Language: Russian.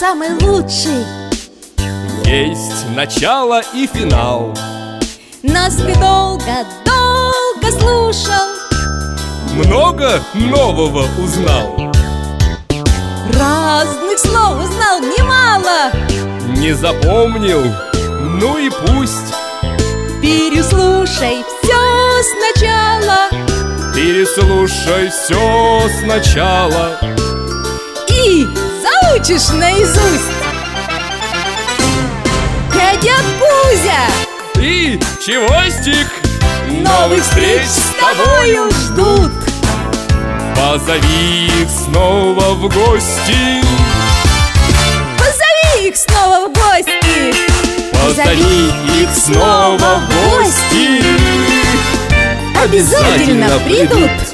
самый лучший. Есть начало и финал. Нас ты долго-долго слушал, Много нового узнал. разных слов узнал немало. Не запомнил? Ну и пусть. Переслушай все сначала Переслушай все сначала и заучишь наизусть. Дядя Кузя, и чевостик. новых встреч с тобою ждут. Позови их снова в гости. Позови их снова в гости. Позови их снова в гости. Обязательно придут.